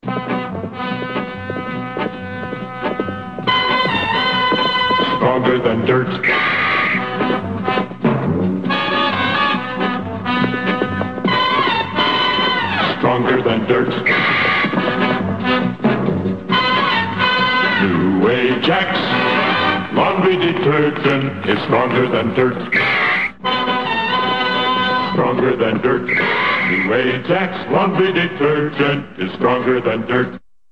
Stronger than dirt. Stronger than dirt. New Ajax laundry detergent is stronger than dirt. Stronger than dirt. New Ajax laundry detergent is stronger than dirt.